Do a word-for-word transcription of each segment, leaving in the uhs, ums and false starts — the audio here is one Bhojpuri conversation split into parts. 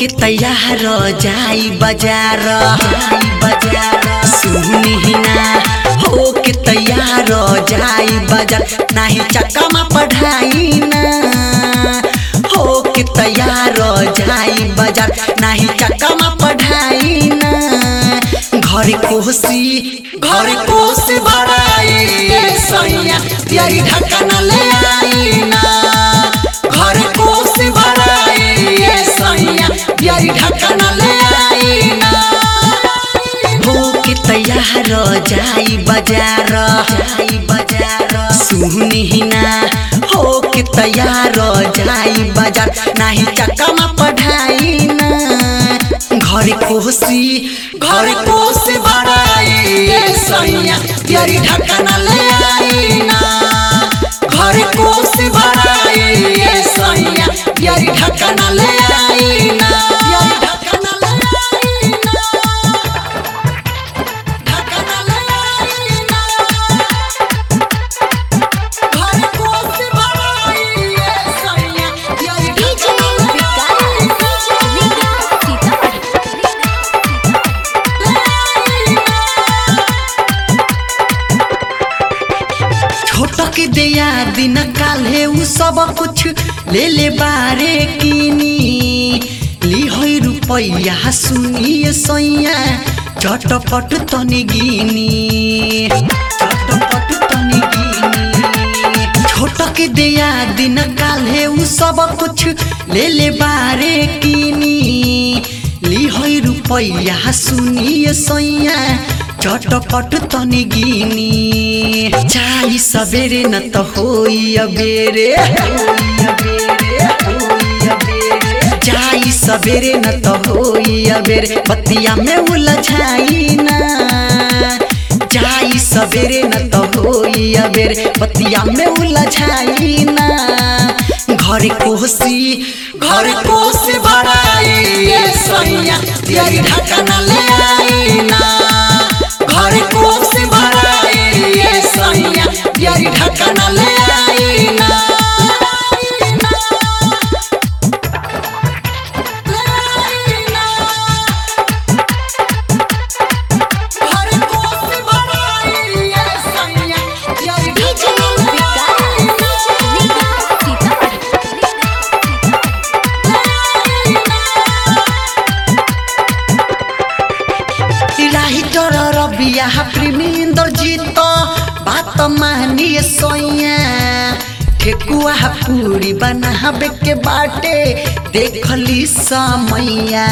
तैयार जाई बाजार बाजार सुनी ना हो के तैयार जाई बाजार नहीं चक्का में पढ़ाई ना हो के तैयार जाई बाजार नहीं चक्का में पढ़ाई ना घर कोसी घर कोसी भराई सैया तेरी ढक्कन ले आई ना घर कोसी भराई सैया तेरी ढक्कन ले आई ना हो के तैयार जाई बाजार जाई बाजार सुनी ना हो के तैयार जाई बाजार नहीं चक्का में पढ़ाई ना घर कोसी घर कोसी भराई सैया तेरी ढक्कन ले आई ना घर कोसी भराई सैया तेरी ढक्कन ले आई ना ढक्कन ले आई ना ढक्कन ले आई ना घर कोसी भराई सैया तेरी ढक्कन ले आई छोटक दिया दिन काले उ सब कुछ ले ले बारे किनी ली होई रुपैया सुनिए सैया चटपट तनी गिनी चटपट तनी गिनी छोटक दिया दिन काले उ सब कुछ ले ले बारे किनी ली होई रुपैया सुनिए सैया चटपट तनी गिनी चाली सबेरे न तो होई अबेरे चाली सबेरे न तो होई अबेरे बतिया में उलझाई ना चाली सबेरे न तो होई अबेरे बतिया में उलझाई ना घर कोसी घर कोसी भराई सैया तेरी ढक्कन ले आई ना घर कोसी भराई सैया तेरी ढक्कन ले आई ना घर कोसी भराई सैया तेरी ढक्कन ले राइटर रबिया प्रेमेंद्र जीत बात मानिए सैया ठेकुआ पूरी बनाबे के बाटे देखली समैया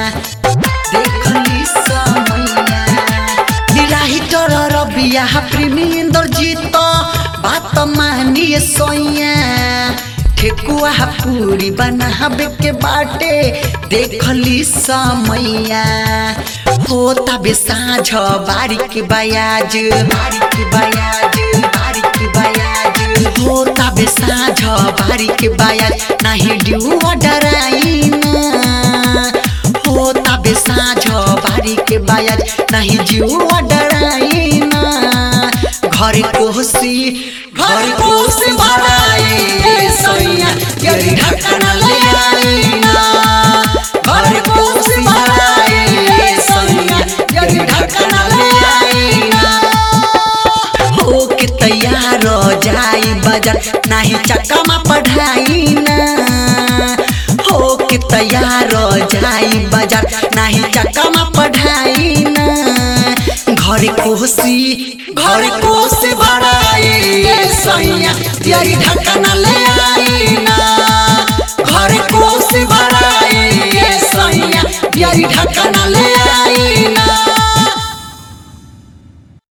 देखली समैया राइटर रबिया प्रेमेंद्र जीत बात मानिए सैया ठेकुआ पूरी बनाबे के बाटे देखली समैया होता बे साँझ बारी के बयाज बारी के बयाज बारी के बयाज होता बे साँझ बारी के बयाज नहीं ड्यू डराई ना होता बे साँझ बारी के बयाज नहीं ड्यू डराई ना घर कोसी घर कोसी भराई सैया तेरी ढक्कन ले आई ना घर कोसी भराई सैया तेरी ढक्कन ले आई ना हो के तैयार जाई बाजार नहीं चक्का में पढ़ाई ना हो के तैयार जाई बाजार नहीं चक्का में पढ़ाई ना घर कोसी घर कोसी भराई सैया तेरी ढक्कन ले